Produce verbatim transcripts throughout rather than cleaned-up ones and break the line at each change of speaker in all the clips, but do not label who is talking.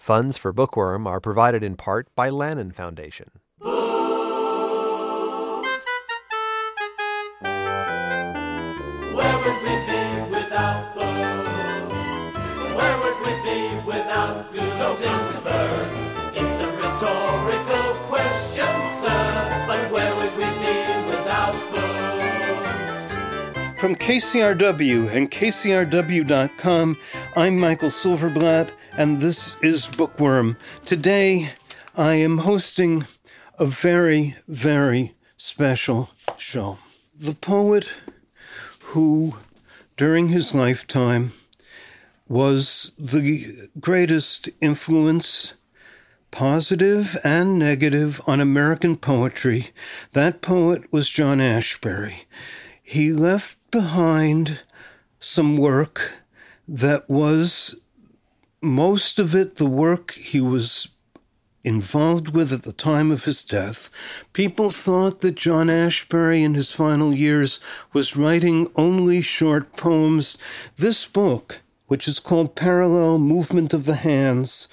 Funds for Bookworm are provided in part by Lannan Foundation.
Where would we be without books? Where would we be without good things to learn? It's a rhetorical question, sir, but where would we be without books?
From K C R W and K C R W dot com, I'm Michael Silverblatt, and this is Bookworm. Today, I am hosting a very, very special show. The poet who, during his lifetime, was the greatest influence, positive and negative, on American poetry. That poet was John Ashbery. He left behind some work that was, most of it, the work he was involved with at the time of his death. People thought that John Ashbery in his final years was writing only short poems. This book, which is called Parallel Movement of the Hands,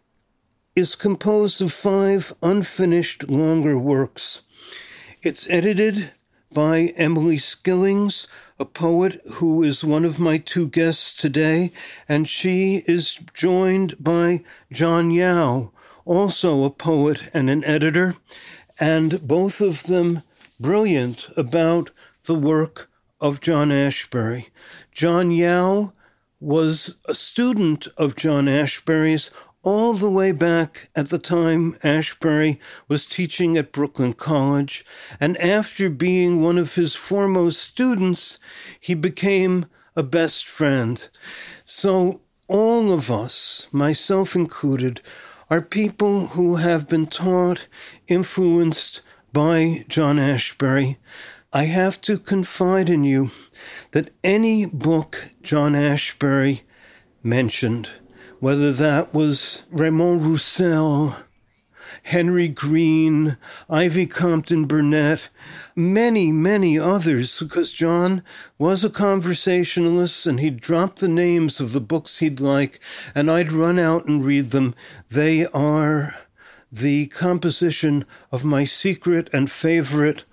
is composed of five unfinished longer works. It's edited by Emily Skillings, a poet who is one of my two guests today, and she is joined by John Yao, also a poet and an editor, and both of them brilliant about the work of John Ashbery. John Yao was a student of John Ashbery's all the way back at the time Ashbery was teaching at Brooklyn College, and after being one of his foremost students, he became a best friend. So all of us, myself included, are people who have been taught, influenced by John Ashbery. I have to confide in you that any book John Ashbery mentioned, whether that was Raymond Roussel, Henry Green, Ivy Compton Burnett, many, many others, because John was a conversationalist and he'd drop the names of the books he'd like, and I'd run out and read them. They are the composition of my secret and favorite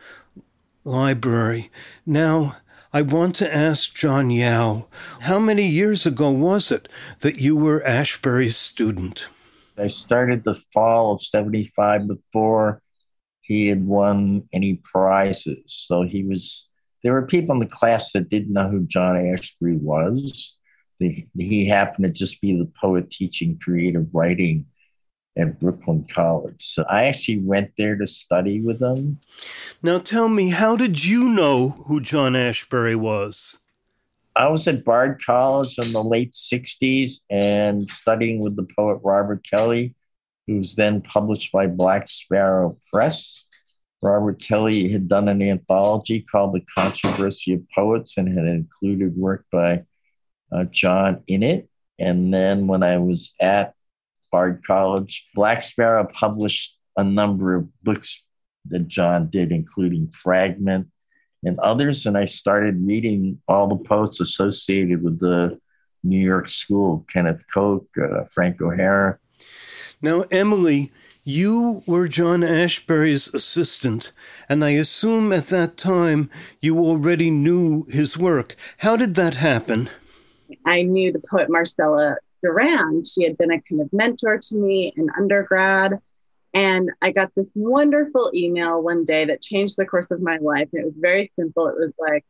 library. Now, I want to ask John Yao, how many years ago was it that you were Ashbery's student?
I started the fall of seventy-five before he had won any prizes. So he was, there were people in the class that didn't know who John Ashbery was. The, he happened to just be the poet teaching creative writing at Brooklyn College. So I actually went there to study with him.
Now tell me, how did you know who John Ashbery was?
I was at Bard College in the late sixties and studying with the poet Robert Kelly, who was then published by Black Sparrow Press. Robert Kelly had done an anthology called The Controversy of Poets and had included work by uh, John in it. And then when I was at Bard College, Black Sparrow published a number of books that John did, including Fragment and others, and I started reading all the poets associated with the New York School, Kenneth Koch, uh, Frank O'Hara.
Now, Emily, you were John Ashbery's assistant, and I assume at that time you already knew his work. How did that happen?
I knew the poet Marcella Duran. She had been a kind of mentor to me in undergrad. And I got this wonderful email one day that changed the course of my life. And it was very simple. It was like,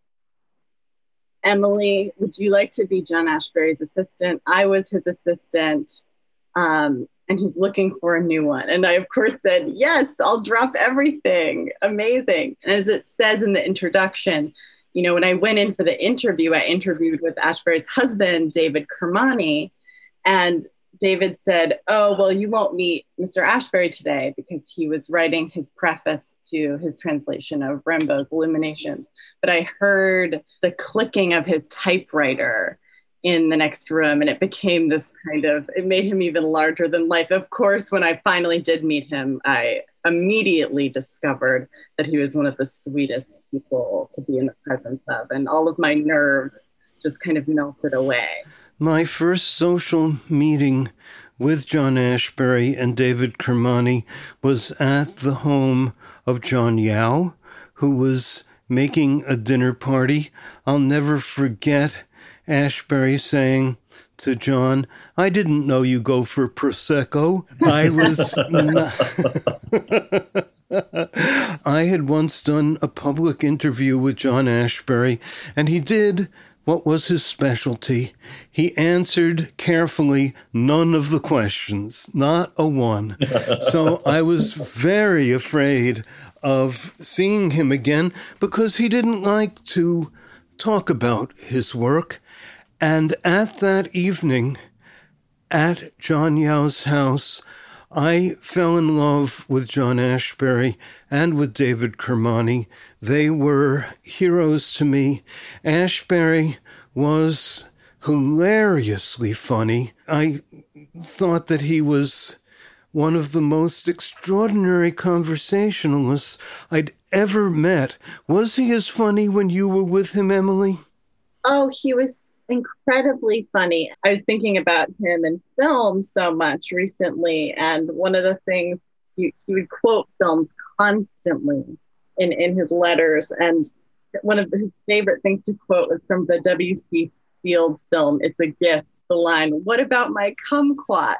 Emily, would you like to be John Ashbery's assistant? I was his assistant, um, and he's looking for a new one. And I, of course, said, yes, I'll drop everything. Amazing. And as it says in the introduction, you know, when I went in for the interview, I interviewed with Ashbery's husband, David Kermani, and David said, oh, well, you won't meet Mister Ashbery today because he was writing his preface to his translation of Rimbaud's Illuminations. But I heard the clicking of his typewriter in the next room, and it became this kind of, it made him even larger than life. Of course, when I finally did meet him, I immediately discovered that he was one of the sweetest people to be in the presence of, and all of my nerves just kind of melted away.
My first social meeting with John Ashbery and David Kermani was at the home of John Yao, who was making a dinner party. I'll never forget Ashbery saying to John, "I didn't know you go for Prosecco." I was not... I had once done a public interview with John Ashbery, and he did what was his specialty. He answered carefully none of the questions, not a one. So I was very afraid of seeing him again because he didn't like to talk about his work. And at that evening, at John Yao's house, I fell in love with John Ashbery and with David Kermani. They were heroes to me. Ashbery was hilariously funny. I thought that he was one of the most extraordinary conversationalists I'd ever met. Was he as funny when you were with him, Emily?
Oh, he was incredibly funny. I was thinking about him in film so much recently, and one of the things, he, he would quote films constantly in, in his letters, and one of his favorite things to quote was from the W C Fields film, It's a Gift, the line, "What about my kumquat?"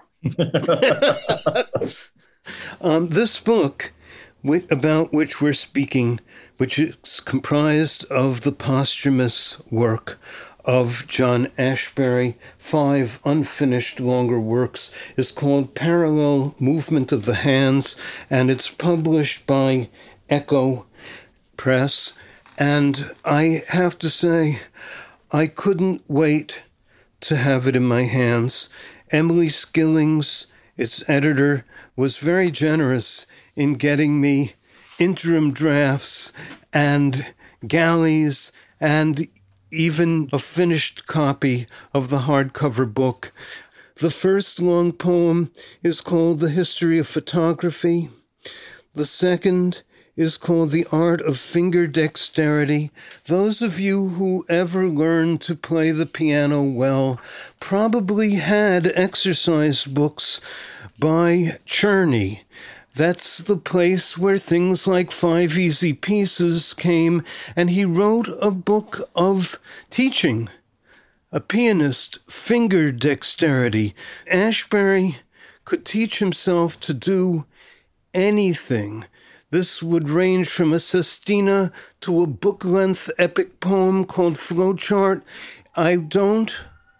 um, this book, about which we're speaking, which is comprised of the posthumous work of John Ashbery, five unfinished longer works, is called Parallel Movement of the Hands, and it's published by Echo Press. And I have to say, I couldn't wait to have it in my hands. Emily Skillings, its editor, was very generous in getting me interim drafts and galleys and even a finished copy of the hardcover book. The first long poem is called The History of Photography. The second is called The Art of Finger Dexterity. Those of you who ever learned to play the piano well probably had exercise books by Czerny. That's the place where things like Five Easy Pieces came, and he wrote a book of teaching a pianist finger dexterity. Ashbery could teach himself to do anything. This would range from a sestina to a book-length epic poem called Flowchart. I don't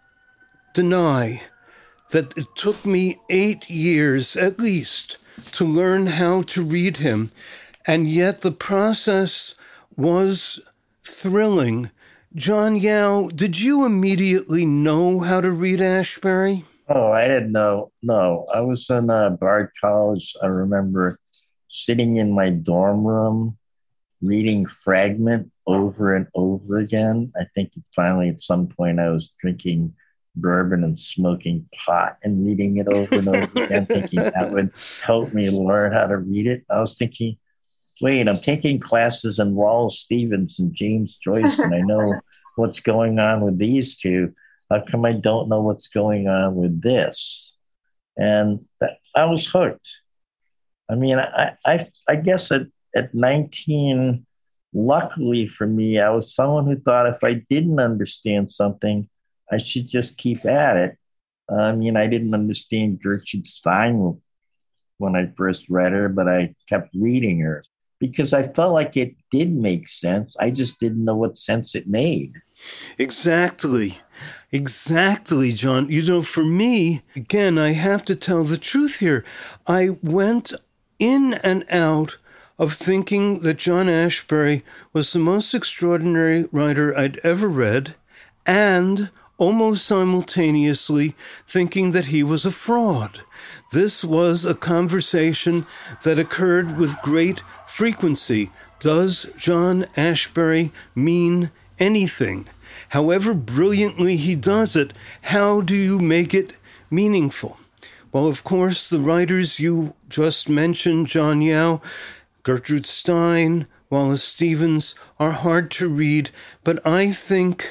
deny that it took me eight years at least to learn how to read him, and yet the process was thrilling. John Yao, did you immediately know how to read Ashbery?
Oh, I didn't know. No, I was in uh, Bard College. I remember sitting in my dorm room, reading Fragment over and over again. I think finally at some point I was drinking bourbon and smoking pot and reading it over and over again, thinking that would help me learn how to read it. I was thinking, wait, I'm taking classes in Wallace Stevens and James Joyce, and I know what's going on with these two. How come I don't know what's going on with this? And that, I was hooked. I mean, I, I, I guess at, at nineteen, luckily for me, I was someone who thought if I didn't understand something, I should just keep at it. I mean, I didn't understand Gertrude Stein when I first read her, but I kept reading her because I felt like it did make sense. I just didn't know what sense it made.
Exactly. Exactly, John. You know, for me, again, I have to tell the truth here. I went in and out of thinking that John Ashbery was the most extraordinary writer I'd ever read, and almost simultaneously thinking that he was a fraud. This was a conversation that occurred with great frequency. Does John Ashbery mean anything? However brilliantly he does it, how do you make it meaningful? Well, of course, the writers you just mentioned, John Yao, Gertrude Stein, Wallace Stevens, are hard to read, but I think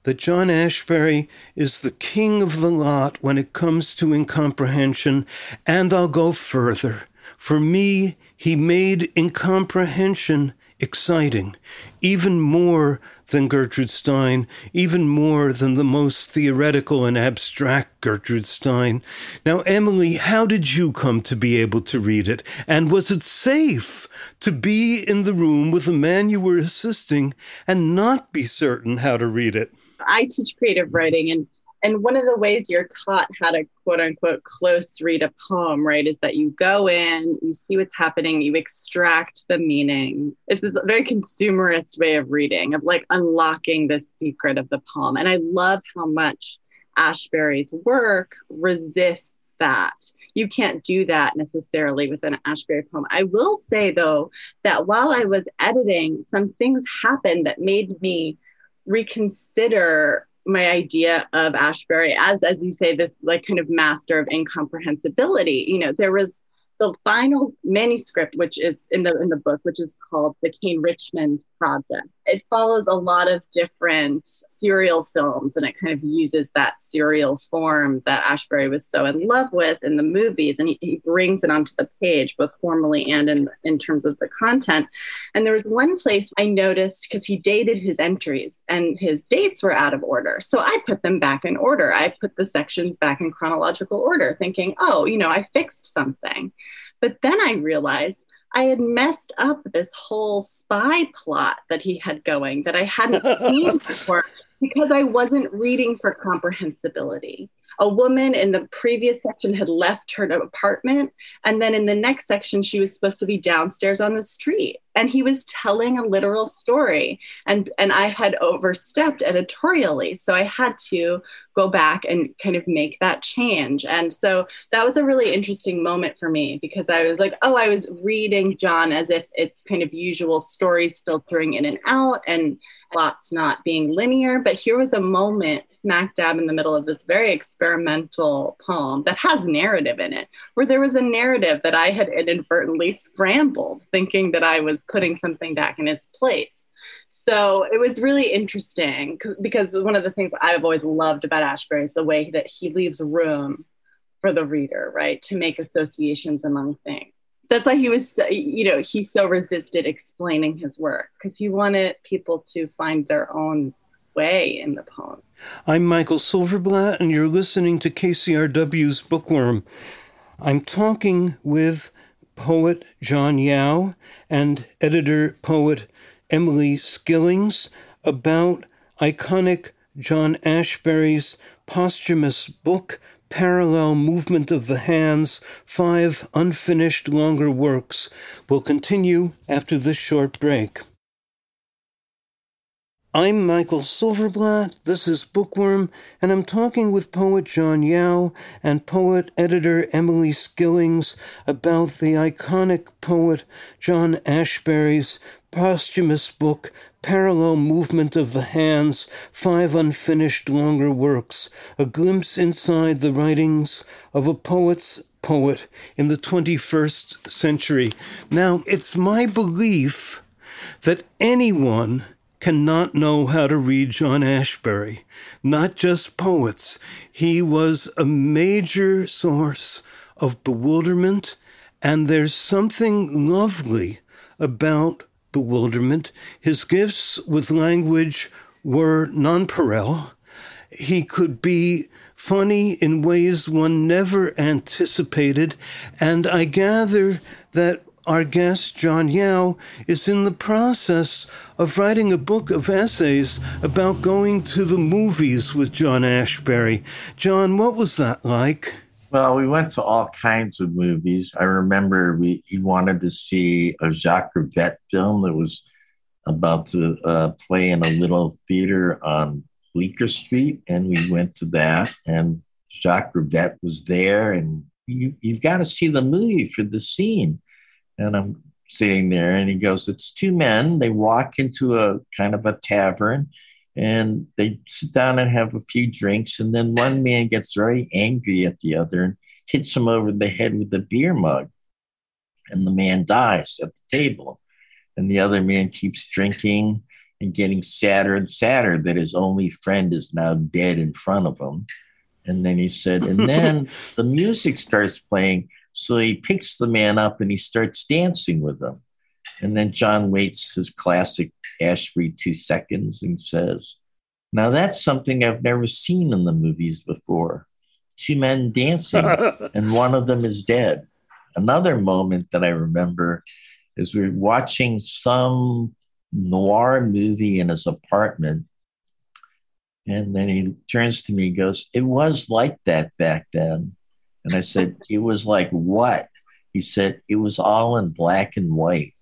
that John Ashbery is the king of the lot when it comes to incomprehension, and I'll go further. For me, he made incomprehension exciting, even more than Gertrude Stein, even more than the most theoretical and abstract Gertrude Stein. Now, Emily, how did you come to be able to read it? And was it safe to be in the room with the man you were assisting and not be certain how to read it?
I teach creative writing, and And one of the ways you're taught how to, quote unquote, close read a poem, right, is that you go in, you see what's happening, you extract the meaning. It's this very consumerist way of reading, of like unlocking the secret of the poem. And I love how much Ashbery's work resists that. You can't do that necessarily with an Ashbery poem. I will say, though, that while I was editing, some things happened that made me reconsider my idea of Ashbery as, as you say, this like kind of master of incomprehensibility. You know, there was the final manuscript, which is in the in the book, which is called the Kane Richmond Project. It follows a lot of different serial films, and it kind of uses that serial form that Ashbery was so in love with in the movies, and he, he brings it onto the page, both formally and in, in terms of the content. And there was one place I noticed, because he dated his entries, and his dates were out of order. So I put them back in order. I put the sections back in chronological order, thinking, oh, you know, I fixed something. But then I realized I had messed up this whole spy plot that he had going that I hadn't seen before because I wasn't reading for comprehensibility. A woman in the previous section had left her apartment, and then in the next section, she was supposed to be downstairs on the street. And he was telling a literal story, and, and I had overstepped editorially. So I had to go back and kind of make that change. And so that was a really interesting moment for me, because I was like, oh, I was reading John as if it's kind of usual stories filtering in and out and plots not being linear. But here was a moment smack dab in the middle of this very experimental poem that has narrative in it, where there was a narrative that I had inadvertently scrambled, thinking that I was putting something back in its place. So it was really interesting, because one of the things I've always loved about Ashbery is the way that he leaves room for the reader, right, to make associations among things. That's why he was, you know, he so resisted explaining his work, because he wanted people to find their own way in the poem.
I'm Michael Silverblatt, and you're listening to K C R W's Bookworm. I'm talking with poet John Yao and editor-poet Emily Skillings about iconic John Ashbery's posthumous book, Parallel Movement of the Hands, Five Unfinished Longer Works. We'll continue after this short break. I'm Michael Silverblatt, this is Bookworm, and I'm talking with poet John Yao and poet-editor Emily Skillings about the iconic poet John Ashbery's posthumous book, Parallel Movement of the Hands, Five Unfinished Longer Works, a glimpse inside the writings of a poet's poet in the twenty-first century. Now, it's my belief that anyone cannot know how to read John Ashbery, not just poets. He was a major source of bewilderment, and there's something lovely about bewilderment. His gifts with language were nonpareil. He could be funny in ways one never anticipated, and I gather that our guest, John Yao, is in the process of writing a book of essays about going to the movies with John Ashbery. John, what was that like?
Well, we went to all kinds of movies. I remember we he wanted to see a Jacques Rivette film that was about to uh, play in a little theater on Bleecker Street, and we went to that, and Jacques Rivette was there, and you, you've got to see the movie for the scene. And I'm sitting there, and he goes, it's two men. They walk into a kind of a tavern, and they sit down and have a few drinks. And then one man gets very angry at the other and hits him over the head with a beer mug. And the man dies at the table. And the other man keeps drinking. and getting sadder and sadder that his only friend is now dead in front of him. And then he said, and then the music starts playing. So he picks the man up and he starts dancing with him. And then John waits his classic Ashbery two seconds and says, now that's something I've never seen in the movies before. Two men dancing and one of them is dead. Another moment that I remember is we're watching some noir movie in his apartment. And then he turns to me and goes, it was like that back then. And I said, it was like what? He said, it was all in black and white.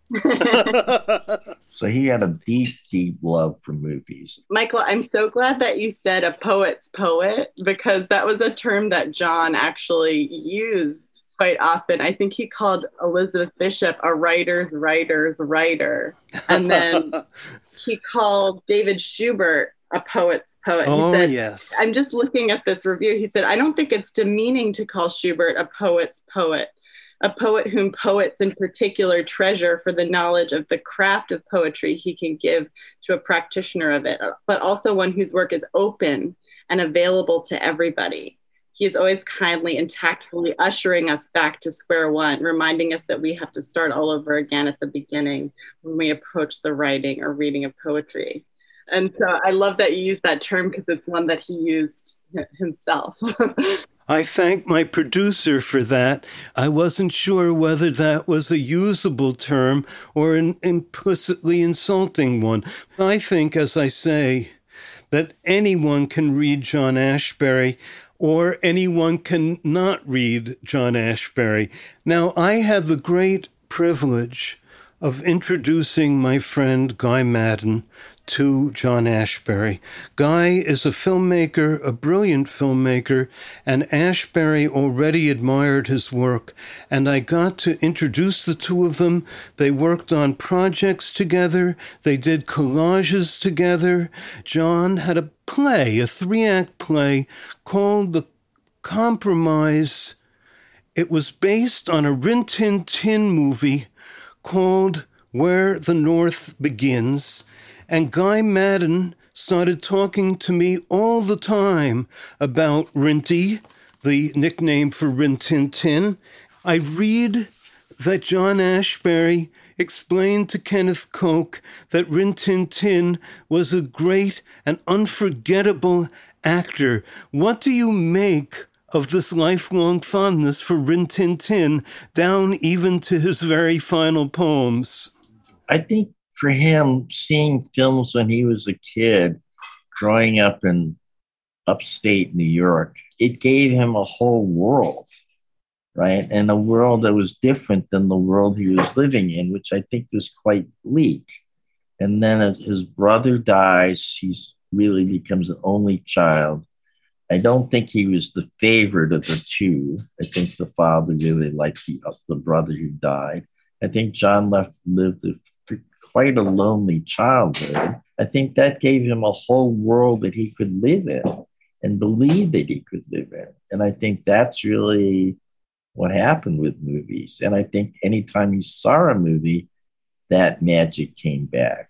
So he had a deep, deep love for movies.
Michael, I'm so glad that you said a poet's poet, because that was a term that John actually used quite often. I think he called Elizabeth Bishop a writer's writer's writer. And then he called David Schubert a poet's poet.
Oh,
he said,
yes.
I'm just looking at this review. He said, I don't think it's demeaning to call Schubert a poet's poet, a poet whom poets in particular treasure for the knowledge of the craft of poetry he can give to a practitioner of it, but also one whose work is open and available to everybody. He is always kindly and tactfully ushering us back to square one, reminding us that we have to start all over again at the beginning when we approach the writing or reading of poetry. And so I love that you use that term because it's one that he used himself.
I thank my producer for that. I wasn't sure whether that was a usable term or an implicitly insulting one. I think, as I say, that anyone can read John Ashbery or anyone can not read John Ashbery. Now, I had the great privilege of introducing my friend Guy Maddin to John Ashbery. Guy is a filmmaker, a brilliant filmmaker, and Ashbery already admired his work, and I got to introduce the two of them. They worked on projects together. They did collages together. John had a play, a three-act play called The Compromise. It was based on a Rin Tin Tin movie called Where the North Begins. And Guy Maddin started talking to me all the time about Rinty, the nickname for Rin Tin Tin. I read that John Ashbery explained to Kenneth Koch that Rin Tin Tin was a great and unforgettable actor. What do you make of this lifelong fondness for Rin Tin Tin, down even to his very final poems?
I think for him, seeing films when he was a kid, growing up in upstate New York, it gave him a whole world, right? And a world that was different than the world he was living in, which I think was quite bleak. And then as his brother dies, he really becomes an only child. I don't think he was the favorite of the two. I think the father really liked the, the brother who died. I think John left lived a quite a lonely childhood. I think that gave him a whole world that he could live in and believe that he could live in. And I think that's really what happened with movies. And I think anytime he saw a movie, that magic came back.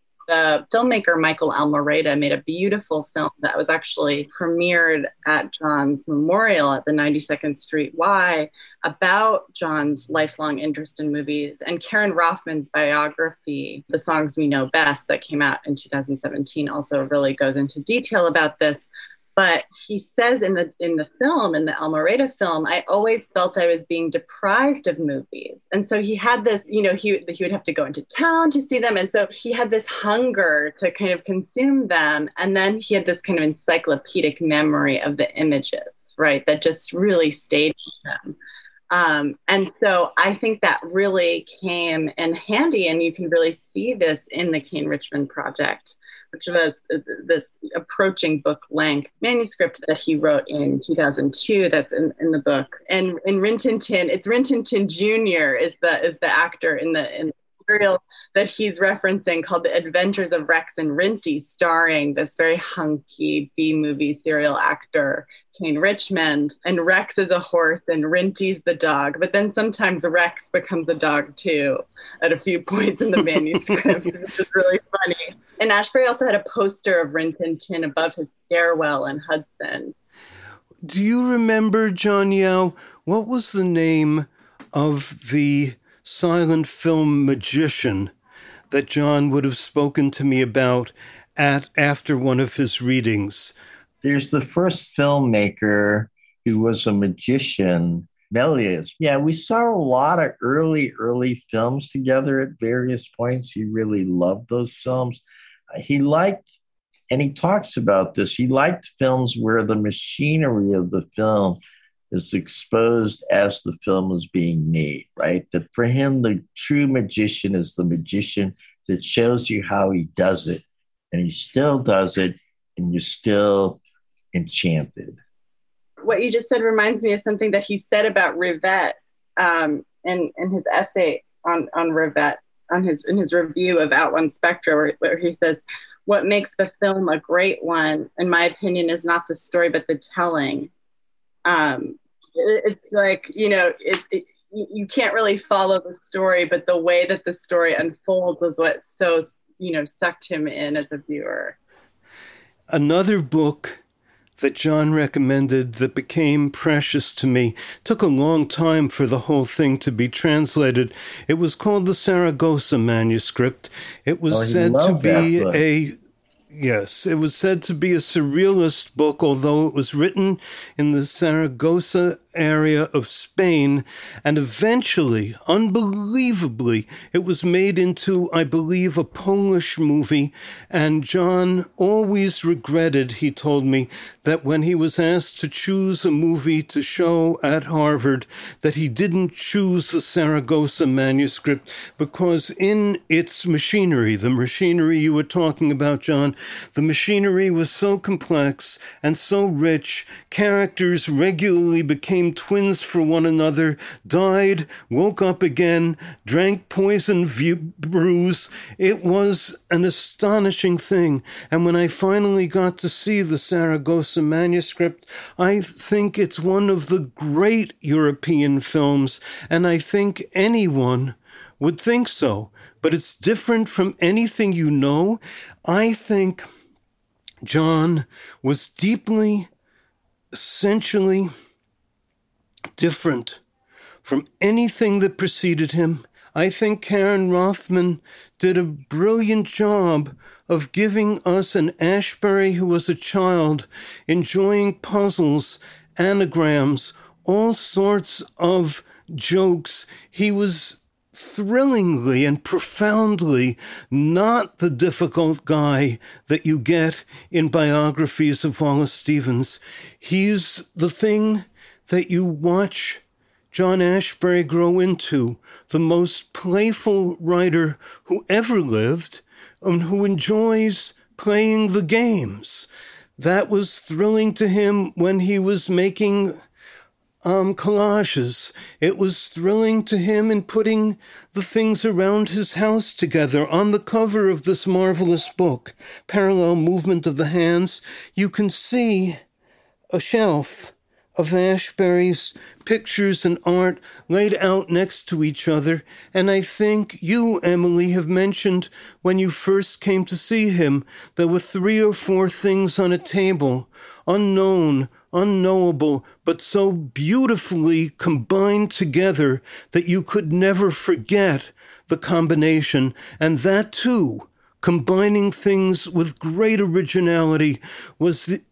The filmmaker Michael Almereyda made a beautiful film that was actually premiered at John's memorial at the ninety-second Street Y about John's lifelong interest in movies. And Karen Rothman's biography, The Songs We Know Best, that came out in two thousand seventeen, also really goes into detail about this. But he says in the in the film, in the Almereyda film, I always felt I was being deprived of movies. And so he had this, you know, he, he would have to go into town to see them. And so he had this hunger to kind of consume them. And then he had this kind of encyclopedic memory of the images, right, that just really stayed with him. Um, and so I think that really came in handy, and you can really see this in the Kane Richmond Project, which was this approaching book length manuscript that he wrote in two thousand two that's in, in the book. And in Rin Tin Tin, it's Rin Tin Tin Junior is the is the actor in the in the serial that he's referencing called The Adventures of Rex and Rinty, starring this very hunky B-movie serial actor, Hurricane Richmond, and Rex is a horse and Rinty's the dog. But then sometimes Rex becomes a dog too at a few points in the manuscript, which is really funny. And Ashbery also had a poster of Rin Tin Tin above his stairwell in Hudson.
Do you remember, John Yao, what was the name of the silent film magician that John would have spoken to me about at after one of his readings?
There's the first filmmaker who was a magician, Méliès. Yeah, we saw a lot of early, early films together at various points. He really loved those films. He liked, and he talks about this, he liked films where the machinery of the film is exposed as the film is being made, right? That for him, the true magician is the magician that shows you how he does it, and he still does it, and you're still enchanted.
What you just said reminds me of something that he said about Rivette um, in, in his essay on, on Rivette, on his, in his review of Out One Spectra, where, where he says, what makes the film a great one, in my opinion, is not the story, but the telling. Um, it, it's like, you know, it, it, you can't really follow the story, but the way that the story unfolds is what so, you know, sucked him in as a viewer.
Another book that John recommended that became precious to me. Took a long time for the whole thing to be translated. It was called the Saragossa Manuscript. It was
oh,
said to be a... Yes, it was said to be a surrealist book, although it was written in the Saragossa area of Spain, and eventually, unbelievably, it was made into, I believe, a Polish movie, and John always regretted, he told me, that when he was asked to choose a movie to show at Harvard, that he didn't choose the Saragossa manuscript, because in its machinery, the machinery you were talking about, John, the machinery was so complex and so rich, characters regularly became twins for one another, died, woke up again, drank poison v- brews. It was an astonishing thing. And when I finally got to see the Saragossa manuscript, I think it's one of the great European films, and I think anyone would think so. But it's different from anything you know. I think John was deeply, essentially different from anything that preceded him. I think Karen Rothman did a brilliant job of giving us an Ashbery who was a child, enjoying puzzles, anagrams, all sorts of jokes. He was thrillingly and profoundly not the difficult guy that you get in biographies of Wallace Stevens. He's the thing that you watch John Ashbery grow into, the most playful writer who ever lived and who enjoys playing the games. That was thrilling to him when he was making um, collages. It was thrilling to him in putting the things around his house together. On the cover of this marvelous book, Parallel Movement of the Hands, you can see a shelf of Ashbery's pictures and art laid out next to each other. And I think you, Emily, have mentioned when you first came to see him, there were three or four things on a table, unknown, unknowable, but so beautifully combined together that you could never forget the combination. And that, too, combining things with great originality, was the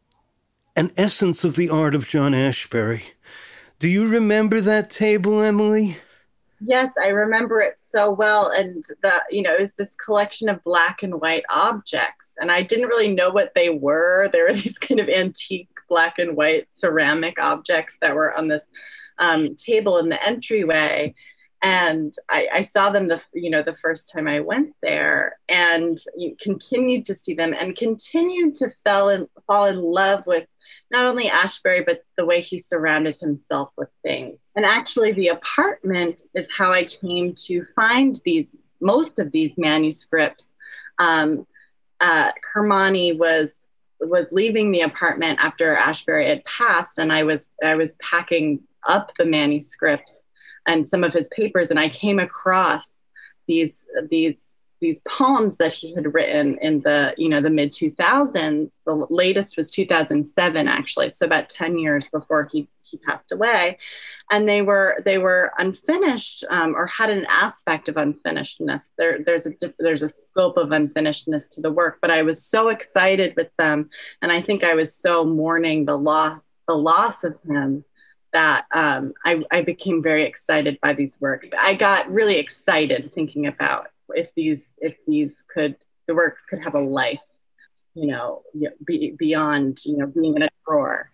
an essence of the art of John Ashbery. Do you remember that table, Emily?
Yes, I remember it so well. And the, you know, it was this collection of black and white objects. And I didn't really know what they were. There were these kind of antique black and white ceramic objects that were on this um, table in the entryway. And I, I saw them the you know the first time I went there, and continued to see them, and continued to fell in, fall in love with not only Ashbery, but the way he surrounded himself with things. And actually, the apartment is how I came to find these most of these manuscripts. Um, uh, Kermani was was leaving the apartment after Ashbery had passed, and I was I was packing up the manuscripts and some of his papers, and I came across these these these poems that he had written in the, you know, the mid two thousands. The latest was two thousand seven, actually, so about ten years before he he passed away. And they were they were unfinished, um, or had an aspect of unfinishedness. There, there's a there's a scope of unfinishedness to the work, but I was so excited with them, and I think I was so mourning the loss the loss of him that um, I, I became very excited by these works. I got really excited thinking about if these if these could the works could have a life, you know, be, beyond, you know, being in a drawer.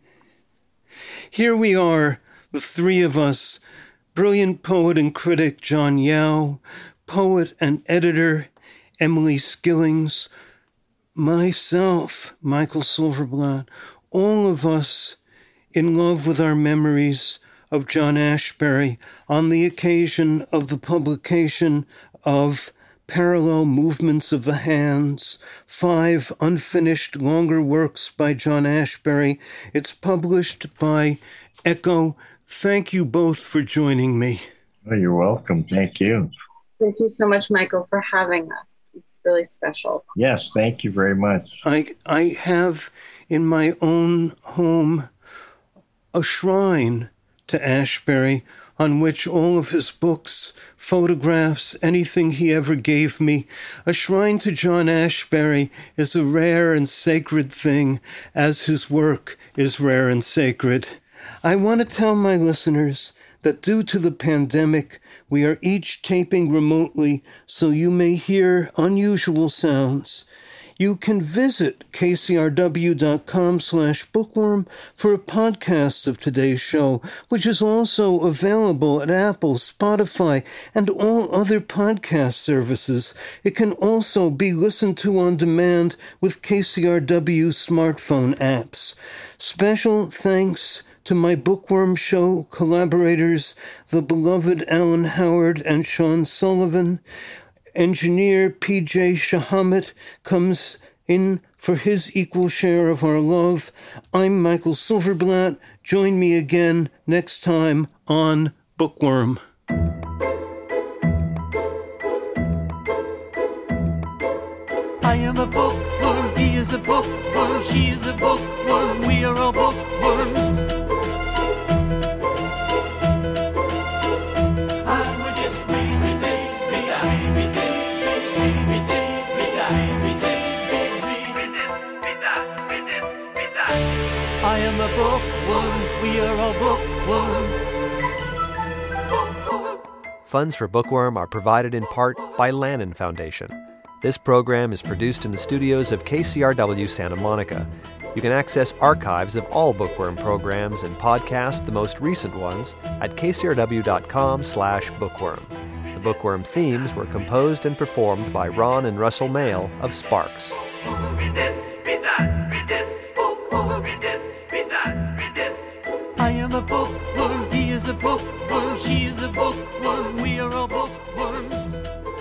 Here we are, the three of us, brilliant poet and critic John Yao, poet and editor Emily Skillings, myself, Michael Silverblatt, all of us in love with our memories of John Ashbery on the occasion of the publication of Parallel Movements of the Hands, five unfinished longer works by John Ashbery. It's published by Echo. Thank you both for joining me.
Oh, you're welcome. Thank you.
Thank you so much, Michael, for having us. It's really special.
Yes, thank you very much.
I, I have in my own home a shrine to Ashbery on which all of his books, photographs, anything he ever gave me. A shrine to John Ashbery is a rare and sacred thing, as his work is rare and sacred. I want to tell my listeners that due to the pandemic, we are each taping remotely, so you may hear unusual sounds. You can visit kcrw.com slash bookworm for a podcast of today's show, which is also available at Apple, Spotify, and all other podcast services. It can also be listened to on demand with K C R W smartphone apps. Special thanks to my Bookworm show collaborators, the beloved Alan Howard and Sean Sullivan. Engineer P J Shahamet comes in for his equal share of our love. I'm Michael Silverblatt. Join me again next time on Bookworm.
I am a bookworm, he is a bookworm, she is a bookworm, we are all bookworms. I am a bookworm, we are all bookworms. Bookworm.
Funds for Bookworm are provided in part by Lannan Foundation. This program is produced in the studios of K C R W Santa Monica. You can access archives of all Bookworm programs and podcast the most recent ones at kcrw.com slash bookworm. The Bookworm themes were composed and performed by Ron and Russell Mail of Sparks.
Read this, read that, read this, bookworm, read this. I am a bookworm, he is a bookworm, she is a bookworm, we are all bookworms.